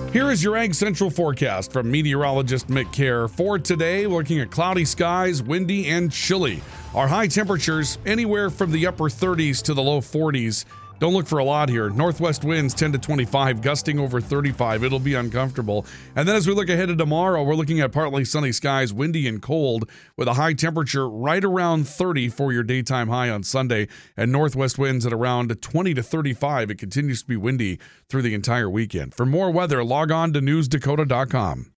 Here is your Ag Central forecast from meteorologist Mick Kerr. For today, looking at cloudy skies, windy and chilly. Our high temperatures anywhere from the upper 30s to the low 40s. Don't look for a lot here. Northwest winds 10 to 25, gusting over 35. It'll be uncomfortable. And then as we look ahead to tomorrow, we're looking at partly sunny skies, windy and cold, with a high temperature right around 30 for your daytime high on Sunday, and northwest winds at around 20 to 35. It continues to be windy through the entire weekend. For more weather, log on to newsdakota.com.